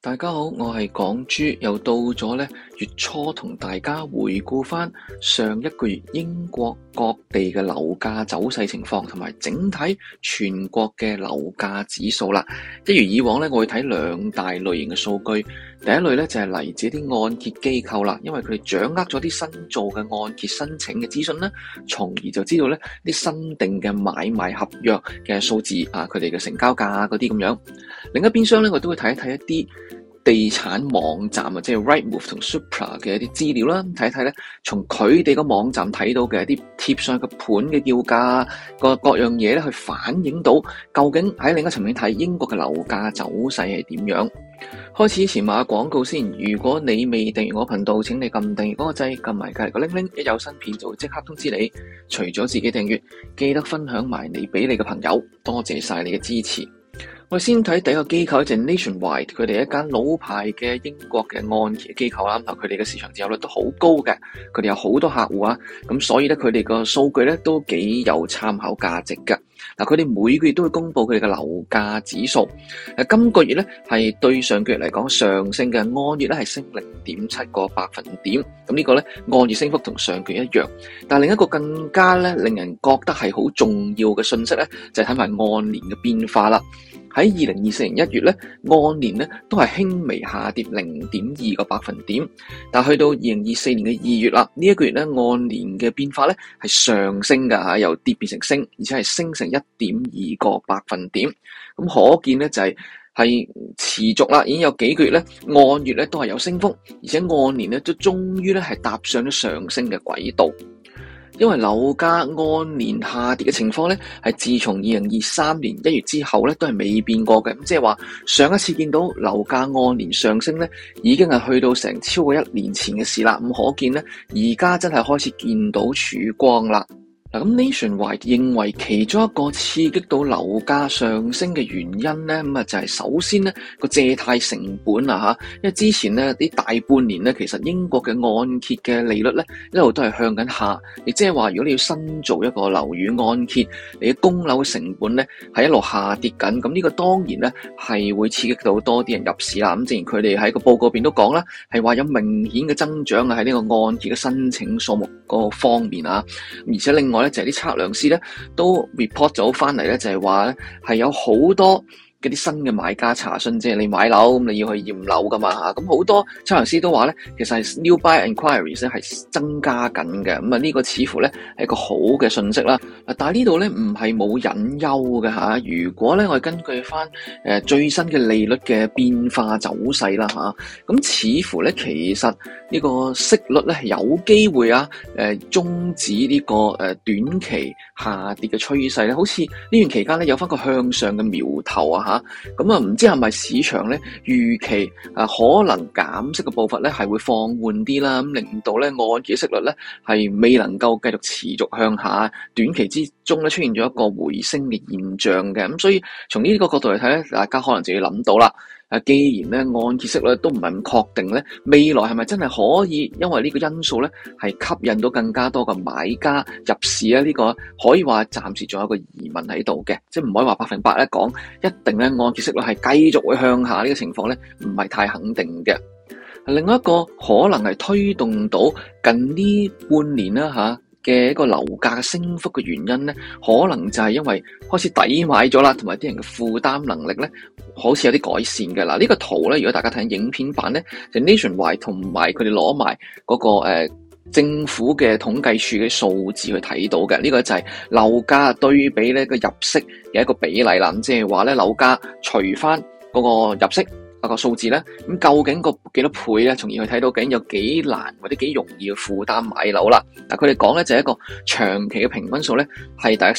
大家好，我係港豬，又到咗月初同大家回顧翻上一個月英國各地嘅樓價走勢情況，同埋整體全國嘅樓價指數啦。一如以往我會睇兩大類型嘅數據。第一類就係嚟自啲按揭機構啦，因為佢哋掌握咗啲新做嘅按揭申請嘅資訊啦，從而就知道啲新定嘅買賣合約嘅數字啊，佢哋嘅成交價嗰啲咁樣。另一邊廂我都會睇一睇一啲地產網站啊，即係 Rightmove 同 Supra 嘅一啲資料啦，睇一睇從佢哋個網站睇到嘅一啲貼上嘅盤嘅叫價各樣嘢去反映到究竟喺另一層面睇英國嘅樓價走勢係點樣。開始前買下廣告先，如果你未訂閱我頻道，請你撳訂閱嗰個掣，撳埋隔籬個鈴鈴，一有新片就會即刻通知你。除咗自己訂閱，記得分享埋你俾你嘅朋友，多謝晒你嘅支持。我哋先睇第一個機構就係 Nationwide， 佢哋一間老牌嘅英國嘅按揭機構啦，咁佢哋嘅市場佔有率都好高嘅，佢哋有好多客戶啊，咁所以佢哋個數據都幾有參考價值嘅。佢哋每個月都會公布佢哋嘅樓價指數，今個月係對上個月嚟講上升嘅，按月係升 0.7 個百分點，咁呢個按月升幅同上個月一樣。但係另一個更加令人覺得係好重要嘅信息就係睇埋按年嘅變化啦。喺2024年1月按年都係輕微下跌 0.2 個百分點，但去到2024年嘅2月啦，呢一個月按年嘅變化係上升㗎嚇，由跌變成升，而且係升成 1.2 個百分點。咁可見就係持續啦，已經有幾個月按月都係有升幅，而且按年都終於係踏上咗上升嘅軌道。因為樓價按年下跌嘅情況係自從2023年1月之後都係未變過嘅。咁即係話上一次見到樓價按年上升已經係去到成超過1年前嘅事啦。咁可見而家真係開始見到曙光啦。咁 Nationwide 認為其中一個刺激到樓價上升嘅原因咁就係首先個借貸成本啊嚇，因為之前啲大半年其實英國嘅按揭嘅利率一路都係向緊下，亦即係話如果你要新做一個樓宇按揭，你嘅供樓成本係一路下跌緊，咁呢個當然係會刺激到多啲人入市啦。咁正如佢哋喺個報告入邊都講啦，係話有明顯嘅增長喺呢個按揭嘅申請數目嗰個方面啊，而且另外就係啲測量師都 report 咗翻嚟就係話係有好多嗰啲新嘅買家查詢，即係你買樓咁你要去驗樓噶嘛嚇，咁好多測量師都話其實係 new buy inquiries 係增加緊嘅，咁呢個似乎係一個好嘅信息啦。但係呢度唔係冇隱憂嘅嚇，如果我哋根據翻最新嘅利率嘅變化走勢啦嚇，咁似乎其實呢個息率係有機會終止呢個短期下跌嘅趨勢，好似呢段期間有翻個向上嘅苗頭啊嚇，咁唔知係咪市場預期可能減息嘅步伐係會放緩啲啦，咁令到按揭息率係未能夠繼續持續向下，短期之中出現咗一個回升嘅現象嘅，咁所以從呢個角度嚟睇大家可能就要諗到啦。既然按揭息率都唔係咁確定未來係咪真係可以因為呢個因素係吸引到更加多嘅買家入市呢個可以話暫時仲有一個疑問喺度嘅，即係唔可以話100%講一定按揭息率係繼續會向下呢個情況唔係太肯定嘅。另外一個可能係推動到近呢半年嘅一個樓價嘅升幅嘅原因可能就係因為開始抵買咗啦，同埋啲人嘅負擔能力好似有啲改善嘅啦。呢個圖如果大家睇影片版就 Nationwide 同埋佢哋攞埋嗰個政府嘅統計處嘅數字去睇到嘅，呢個就係樓價對比個入息嘅一個比例啦。咁即係話樓價除翻嗰個入息個數字咁究竟個幾多倍從而去睇到究竟有幾難或者幾容易嘅負擔買樓啦。佢哋講就係一個長期嘅平均數係大約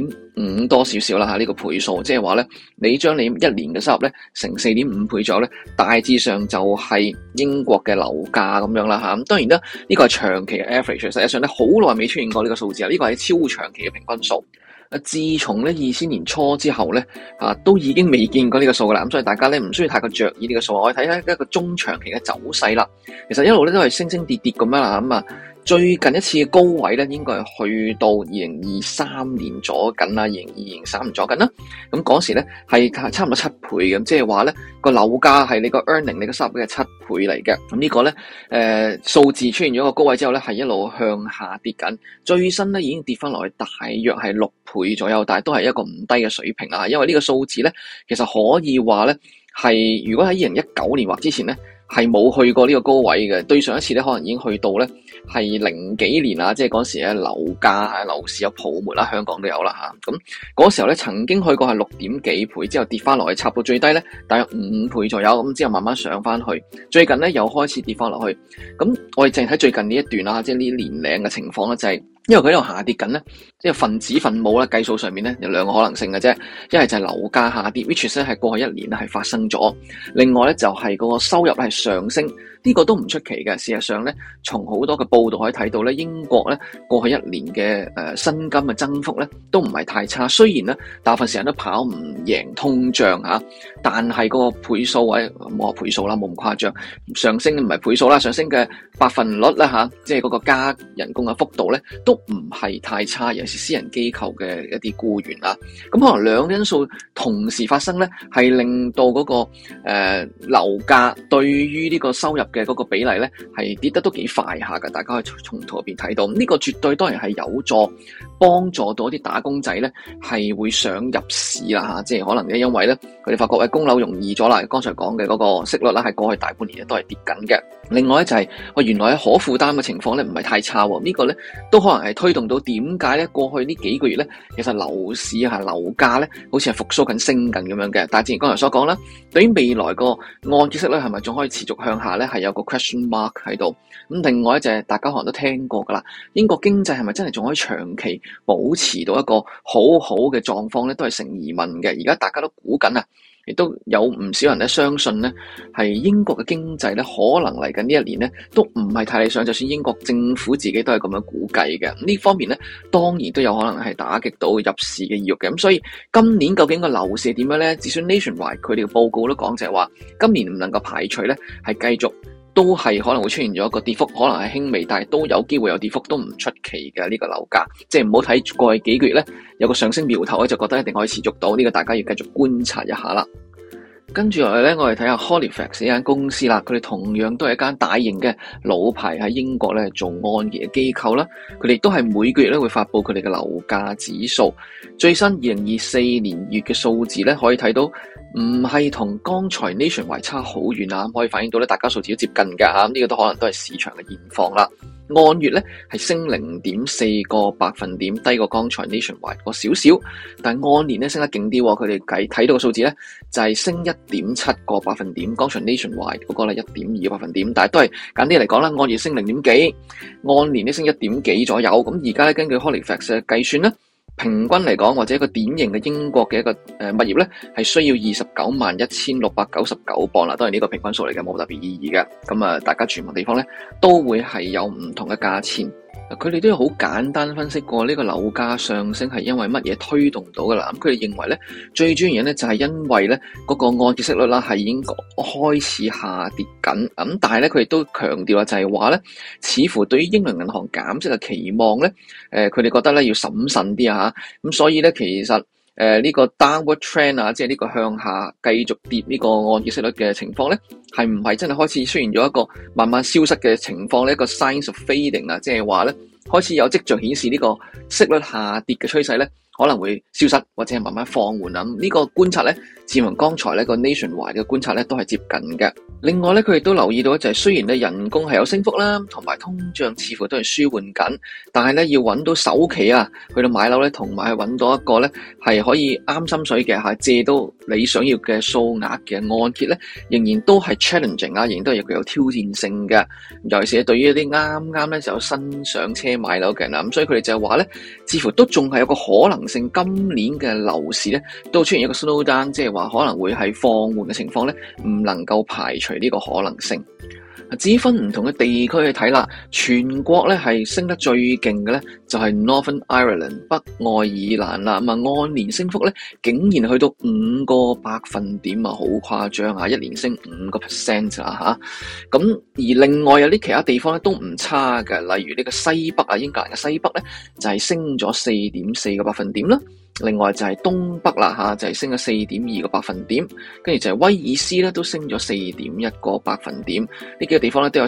4.5 多少少啦呢個倍數，即係話你將你一年嘅收入乘 4.5 倍咗大致上就係英國嘅樓價咁樣啦嚇。咁當然啦，呢個係長期嘅 average， 實際上好耐未出現過呢個數字啊，呢個係超長期嘅平均數。自從2000年初之後都已經未見過呢個數噶啦，咁所以大家唔需要太過着意呢個數。我哋睇下一個中長期嘅走勢啦。其實一路都係升升跌跌咁樣啦，咁最近一次嘅高位咧，應該係去到2023年左緊啦，2023年左緊啦。咁嗰時咧係差唔多7倍嘅，即係話咧個樓價係你個 earning 你個收入嘅7倍嚟嘅。咁呢個咧數字出現咗個高位之後咧，係一路向下跌緊。最新咧已經跌翻落去大約係6倍左右，但係都係一個唔低嘅水平啦。因為呢個數字咧，其實可以話咧係如果喺2019年或之前咧，係冇去過呢個高位嘅，對上一次咧可能已經去到咧係零幾年啦，即係嗰時咧樓價樓市有泡沫啦，香港都有啦嚇。咁嗰時候咧曾經去過係6點幾倍，之後跌翻落去，插到最低咧大約5倍左右，咁之後慢慢上翻去，最近咧又開始跌翻落去。咁我哋淨係睇最近呢一段啦，即係呢年齡嘅情況咧，就係因為佢喺度下跌緊咧，即係分子分母啦，計數上面咧有兩個可能性嘅啫，一係就係樓價下跌 which is 咧係過去1年咧係發生咗，另外咧就係個收入係上升，呢個都唔出奇嘅。事實上咧，從好多嘅報道可以睇到咧，英國咧過去1年嘅薪金嘅增幅咧都唔係太差，雖然咧大部分時間都跑唔贏通脹嚇，但係嗰個倍數或者冇話倍數啦，冇咁誇張，上升唔係倍數啦，上升嘅百分率啦嚇，即係嗰個加人工嘅幅度咧都唔係太差，尤其是私人機構嘅一啲僱員啦。咁可能兩個因素同時發生咧，係令到嗰個樓價對於呢個收入嘅嗰個比例咧，係跌得都幾快下㗎。大家可以從圖入邊睇到，呢個絕對當然係有助幫助到啲打工仔咧，係會想入市啦嚇。即係可能因為咧，佢哋發覺供樓容易咗啦。剛才講嘅嗰個息率啦，係過去大半年都係跌緊嘅。另外咧就係原來可負擔嘅情況咧唔係太差喎。呢個咧都可能係推動到點解咧過去呢幾個月咧，其實樓市樓價咧好似係復甦緊升緊咁樣嘅。但係正如剛才所講啦，對於未來個按揭息率係咪仲可以持續向下咧，係有個 question mark 喺度。咁另外就係大家可能都聽過㗎啦，英國經濟係咪真係仲可以長期保持到一個好好嘅狀況咧，都係成疑問嘅。而家大家都估緊啊，亦都有唔少人咧相信咧，係英國嘅經濟咧可能嚟緊呢一年咧都唔係太理想，就算英國政府自己都係咁樣估計嘅。呢方面咧當然都有可能係打擊到入市嘅意欲嘅。咁所以今年究竟個樓市係點樣咧？就算 Nationwide 佢哋嘅報告都講就係話，今年唔能夠排除咧係繼續都係可能會出現咗一個跌幅，可能係輕微，但係都有機會有跌幅，都唔出奇嘅呢個樓價。即係唔好睇過去幾個月咧有個上升苗頭咧，就覺得一定可以持續到呢個，大家要繼續觀察一下啦。跟住落嚟咧，我哋睇下 Halifax 呢間公司啦，佢哋同樣都係一間大型嘅老牌喺英國咧做按揭嘅機構啦。佢哋都係每個月咧會發佈佢哋嘅樓價指數，最新2024年月嘅數字咧可以睇到，唔係同剛才 Nationwide 差好遠啊，可以反映到咧大家數字都接近㗎嚇，呢個都可能都係市場嘅現況啦。按月咧係升0.4個百分點，低過剛才 Nationwide 個少少，但係按年咧升得勁啲，佢哋睇到嘅數字咧就係升1.7個百分點，剛才 Nationwide 嗰個咧1.2個百分點，但係都係簡啲嚟講啦，按月升0.幾，按年咧升1點幾左右。咁而家咧根據 Halifax 嘅計算咧，平均嚟講，或者一個典型嘅英國嘅一個物業咧，係需要291699磅啦。當然呢個平均數嚟嘅，冇特別意義嘅。咁啊，大家住唔同地方咧，都會係有唔同嘅價錢。佢哋都有好簡單分析過呢個樓價上升係因為乜嘢推動到㗎啦。咁佢哋認為咧，最主要原因咧就係因為咧嗰個按揭息率啦係已經開始下跌緊。咁但係咧佢哋都強調啊，就係話咧，似乎對於英倫銀行減息嘅期望咧，佢哋覺得咧要審慎啲啊。咁所以咧其實呢個 downward trend 啊，即係呢個向下繼續跌呢個按揭息率嘅情況咧，係唔係真係開始出現咗一個慢慢消失嘅情況呢？一個 signs of fading 啊，即係話咧開始有跡象顯示呢個息率下跌嘅趨勢咧可能會消失或者係慢慢放緩啦。呢個觀察咧，自從剛才呢個 Nationwide 嘅觀察咧都係接近嘅。另外咧，佢亦都留意到就係雖然咧人工係有升幅啦，同埋通脹似乎都係舒緩緊，但係咧要揾到首期啊，去到買樓咧，同埋去揾到一個咧係可以啱心水嘅嚇，借到你想要嘅數額嘅按揭咧，仍然都係 challenging 啊，仍然都係有挑戰性嘅。尤其是對於一啲啱啱咧就新上車買樓嘅人啦，咁所以佢哋就係話咧，似乎都仲係有個可能性，今年嘅樓市咧都出現一個 slow down，即係話可能會係放緩嘅情況咧，唔能夠排除呢個可能性。 至於分唔同嘅地區去睇啦，全國咧係升得最勁嘅咧就係 Northern Ireland 北愛爾蘭啦，咁啊按年升幅咧竟然去到5個百分點啊，好誇張啊！一年升5% 啊嚇，咁而另外有啲其他地方咧都唔差嘅，例如呢個西北啊，英格蘭嘅西北咧就係升咗4.4個百分點啦。另外就係東北啦嚇，就係升咗4.2個百分點，跟住就係威爾斯咧都升咗4.1個百分點，呢幾個地方咧都有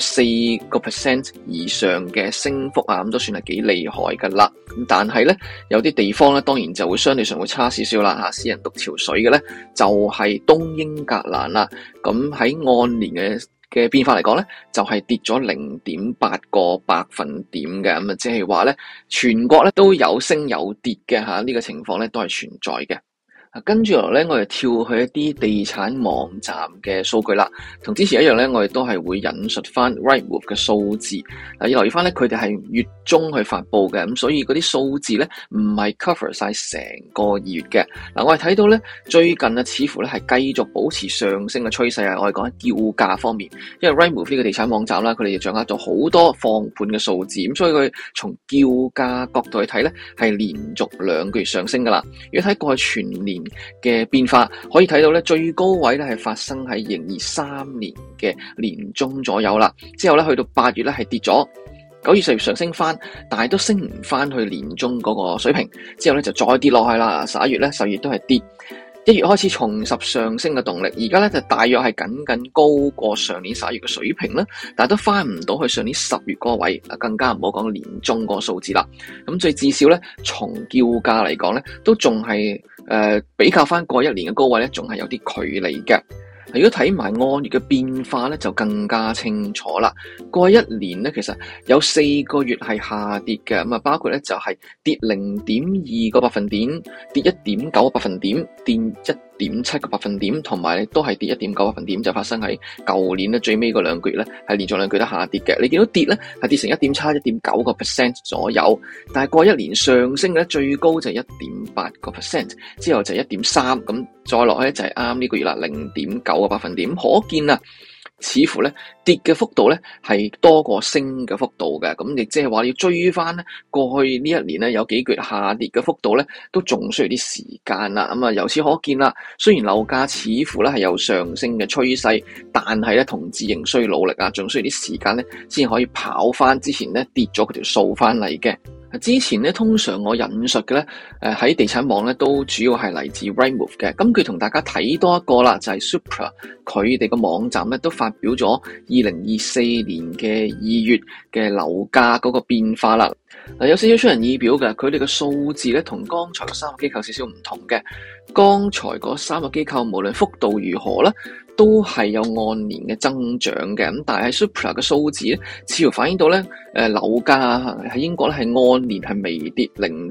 4% 以上嘅升幅啊，咁都算係幾厲害噶啦。咁但係咧有啲地方咧當然就會相對上會差少少啦嚇，私人獨潮水嘅咧就係東英格蘭啦，咁喺按年嘅變化嚟講咧，就係跌咗0.8個百分點嘅，咁啊，即係話咧，全國咧都有升有跌嘅嚇，呢個情況咧都係存在嘅。跟住落嚟咧，我哋跳去一啲地產網站嘅數據啦。同之前一樣咧，我哋都係會引述翻 Rightmove 嘅數字。要留意翻咧，佢哋係月中去發布嘅，咁所以嗰啲數字咧唔係 cover 晒成個2月嘅。我哋睇到咧，最近啊，似乎咧係繼續保持上升嘅趨勢啊。我哋講喺叫價方面，因為 Rightmove 呢個地產網站啦，佢哋掌握咗好多放盤嘅數字，咁所以佢從叫價角度去睇咧，係連續2個月上升噶啦。如果睇過去全年嘅變化，可以睇到咧，最高位咧係發生喺2023年嘅年中左右啦。之後咧去到8月咧係跌咗，9月10月上升翻，但係都升唔翻去年中嗰個水平。之後咧就再跌落去啦。11月咧10月都係跌，1月開始重拾上升嘅動力。而家咧就大約係僅高過上年11月嘅水平啦，但係都翻唔到去上年10月嗰個位，更加唔好講年中嗰個數字啦。咁所以至少咧從叫價嚟講咧，都仲係比較翻過一年嘅高位咧，仲係有啲距離嘅。如果睇埋按月嘅變化咧，就更加清楚啦。過去一年咧，其實有4個月係下跌嘅，咁啊包括咧就係跌0.2個百分點，跌1.9個百分點，跌1.7個百分點，同埋都係跌1.9個百分點，就發生喺舊年咧最尾嗰2個月咧，係連續2個月都下跌嘅。你見到跌咧係跌成1.7、1.9個 percent 左右，但係過一年上升嘅咧最高就係1.8個 percent， 之後就係1.3，咁再落去咧就係啱呢個月啦，0.9個百分點，可見啊，似乎咧跌嘅幅度咧係多過升嘅幅度嘅，咁亦即係話要追翻咧過去呢一年咧有幾個月下跌嘅幅度咧，都仲需要啲時間啦。咁啊，由此可見啦，雖然樓價似乎咧係有上升嘅趨勢，但係咧同志仍需努力啊，仲需要啲時間咧先可以跑翻之前咧跌咗嗰條數翻嚟嘅。之前咧，通常我引述嘅咧，喺地產網咧都主要係嚟自 Rightmove 嘅。咁佢同大家睇多一個啦，就係 Supra 佢哋個網站咧都發表咗2024年嘅2月嘅樓價嗰個變化啦。有少少出人意表嘅，佢哋嘅數字咧同剛才嘅3個機構少少唔同嘅。剛才嗰3個機構無論幅度如何啦，都係有按年嘅增長嘅，咁但係喺 Supra 嘅數字咧，似乎反映到咧，樓價喺英國咧係按年係微跌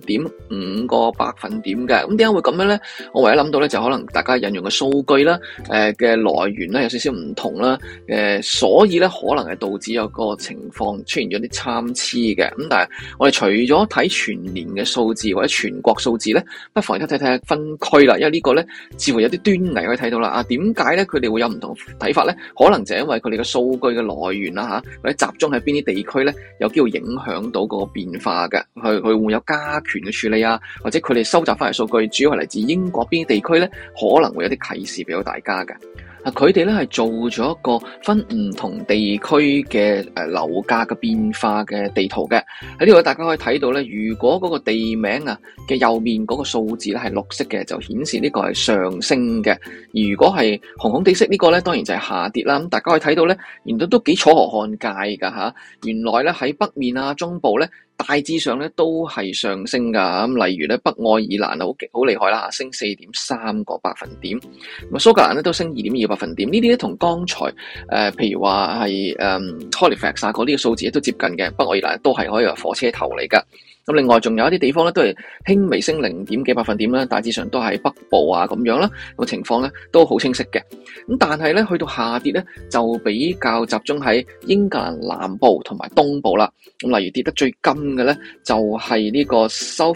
0.5個百分點嘅。咁點解會咁樣咧？我唯一諗到咧就可能大家引用嘅數據啦，嘅來源咧有少少唔同啦，所以咧可能係導致有個情況出現咗啲參差嘅。咁但係我哋除咗睇全年嘅數字或者全國數字咧，不妨睇睇分區啦，因為呢個咧似乎有啲端倪可以睇到啦。啊，點解咧佢哋會有唔同睇法咧？可能就係因為佢哋嘅數據嘅來源啦嚇，或者集中喺邊啲地區咧，有機會影響到個變化嘅。佢會唔會有加權嘅處理啊？或者佢哋收集翻嚟數據，主要係嚟自英國邊啲地區咧，可能會有啲啟示俾到大家嘅。佢哋咧係做咗一個分唔同地區嘅樓價嘅變化嘅地圖嘅。喺呢度大家可以睇到咧，如果嗰個地名啊嘅右面嗰個數字咧係綠色嘅，就顯示呢個係上升嘅；而如果係紅紅地色呢個咧，當然就係下跌啦。咁大家可以睇到咧，原來都幾楚河漢界㗎嚇。原來咧喺北面啊、中部咧，大致上咧都係上升㗎。咁例如咧，北愛爾蘭好厲害啦，升4.3個百分點。咁蘇格蘭咧都升2.2個百分點。呢啲咧同剛才譬如話係Halifax 啊嗰啲嘅數字都接近嘅。北愛爾蘭都係可以話火車頭嚟㗎。咁另外仲有一啲地方咧都係輕微升0點幾百分點啦，大致上都係北部啊咁樣啦，個情況咧都好清晰嘅。咁但係咧去到下跌咧就比較集中喺英格蘭南部同埋東部啦。咁例如跌得最金嘅咧就係呢個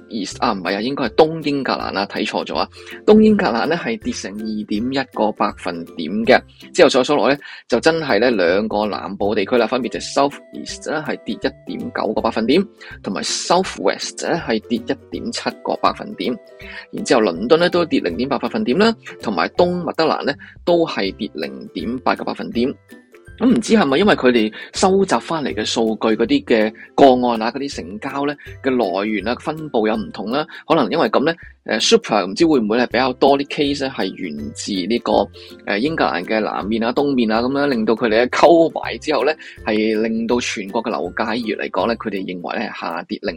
East 唔係啊，應該係東英格蘭啊，睇錯咗啊。東英格蘭咧係跌成2.1個百分點嘅，之後再數落咧就真係咧兩個南部地區啦，分別就 South East 咧係跌1.9個百分點，同埋 South West 咧係跌1.7個百分點。然之後倫敦咧都跌0.8百分點啦，同埋東密德蘭咧都係跌0.8個百分點。咁唔知係咪因為佢哋收集翻嚟嘅數據嗰啲嘅個案啊，嗰啲成交咧嘅來源啊，分佈有唔同啦，可能因為咁咧，Super 唔知會唔會係比較多啲 case 咧係源自呢個英格蘭嘅南面啊、東面啊咁樣，令到佢哋咧溝埋之後咧，係令到全國嘅樓價喺2月嚟講咧，佢哋認為咧係下跌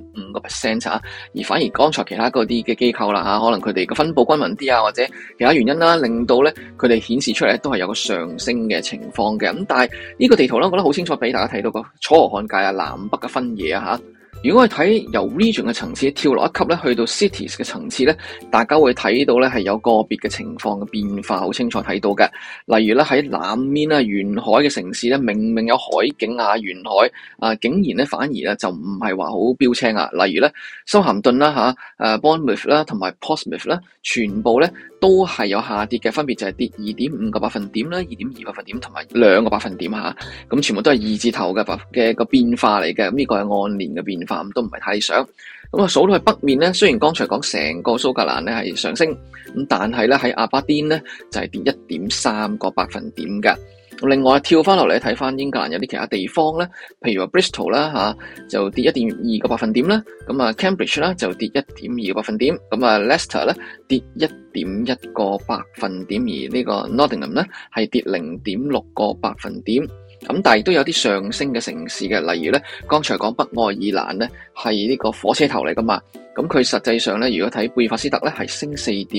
0.5% 而反而剛才其他嗰啲嘅機構啦可能佢哋嘅分佈均勻啲啊，或者其他原因啦，令到咧佢哋顯示出嚟都係有個上升嘅情況嘅。咁但係呢個地圖咧，我覺得好清楚俾大家睇到個楚河漢界啊、南北嘅分野啊。如果我哋睇由 region 嘅層次跳落一級咧，去到 cities 嘅層次咧，大家會睇到咧係有個別嘅情況嘅變化，好清楚睇到嘅。例如咧喺南面啊沿海嘅城市咧，明明有海景啊沿海啊，竟然咧反而咧就唔係話好標青啊。例如咧修咸頓啦Bournemouth 啦同埋 Portsmouth 啦，全部咧都係有下跌嘅，分別就係跌2.5個百分點啦、2.2個百分點同埋2個百分點咁全部都係2字頭嘅個變化嚟嘅。咁呢個係按年嘅變化，咁都唔係太理想。咁啊數到去北面咧，雖然剛才講成個蘇格蘭咧係上升，咁但係咧喺阿巴甸咧就係跌1.3個百分點嘅。另外跳翻落嚟睇翻英格蘭有啲其他地方咧，譬如話 Bristol 啦就跌1.2個百分點啦，咁啊 Cambridge 啦就跌1.2個百分點，咁啊 Leicester 咧跌1.1個百分點，而呢個 Nottingham 咧係跌0.6個百分點。咁但係都有啲上升嘅城市嘅，例如咧剛才講北愛爾蘭咧係呢個火車頭嚟噶嘛。咁佢實際上咧，如果睇貝爾法斯特咧，係升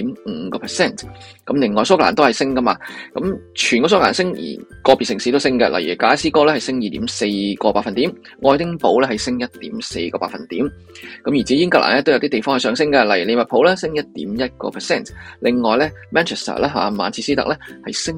4.5%。咁另外蘇格蘭都係升噶嘛。咁全個蘇格蘭升，而個別城市都升嘅。例如格拉斯哥咧係升2.4個百分點，愛丁堡咧係升1.4個百分點。咁而至於英格蘭咧都有啲地方係上升嘅，例如利物浦咧升1.1%。另外咧 Manchester 咧曼徹斯特咧係升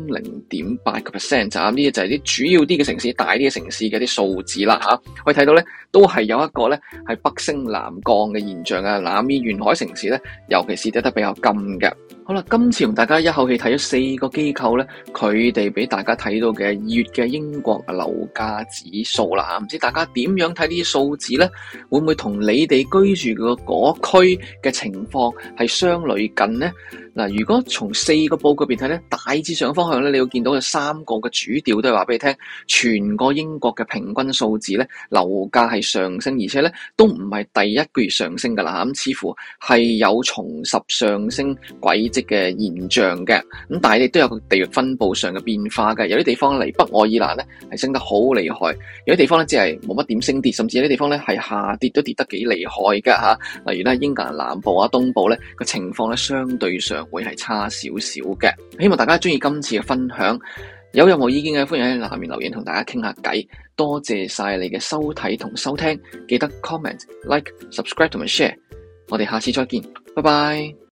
0.8%。就呢啲就係啲主要啲嘅城市、大啲嘅城市嘅啲數字啦可以睇到咧，都係有一個咧係北升南降嘅現象啊。南面沿海城市咧，尤其是跌得比較金嘅。好啦，今次同大家一口氣睇咗4個機構咧，佢哋俾大家睇到嘅2月嘅英國樓價指數啦，唔知大家點樣睇呢啲數字咧？會唔會同你哋居住嘅嗰區嘅情況係相類近呢？嗱，如果從4個報告入邊睇咧，大致上方向咧，你要見到有3個嘅主調都係話俾你聽，全個英國嘅平均數字咧，樓價係上升，而且咧都唔係第一個月上升噶啦，咁似乎係有重拾上升軌跡嘅現象嘅。咁但係亦都有個地域分佈上嘅變化嘅，有啲地方嚟北愛爾蘭咧係升得好厲害，有啲地方咧只係冇乜點升跌，甚至有啲地方咧係下跌都跌得幾厲害㗎。例如咧英格蘭南部啊、東部咧個情況咧相對上會係差少少嘅。希望大家中意今次嘅分享，有任何意見嘅歡迎喺下面留言同大家傾下偈。多謝晒你嘅收睇同收聽，記得 comment、like、subscribe 同埋 share。我哋下次再見，拜拜。